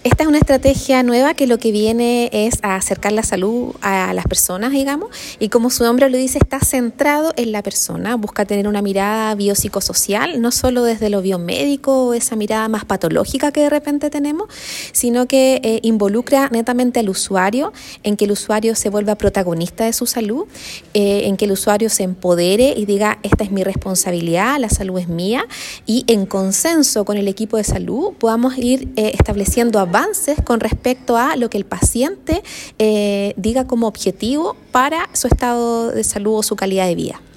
Esta es una estrategia nueva que lo que viene es a acercar la salud a las personas, digamos, y como su nombre lo dice, está centrado en la persona, busca tener una mirada biopsicosocial, no solo desde lo biomédico o esa mirada más patológica que de repente tenemos, sino que involucra netamente al usuario, en que el usuario se vuelva protagonista de su salud, en que el usuario se empodere y diga, esta es mi responsabilidad, la salud es mía, y en consenso con el equipo de salud podamos ir estableciendo avances con respecto a lo que el paciente diga como objetivo para su estado de salud o su calidad de vida.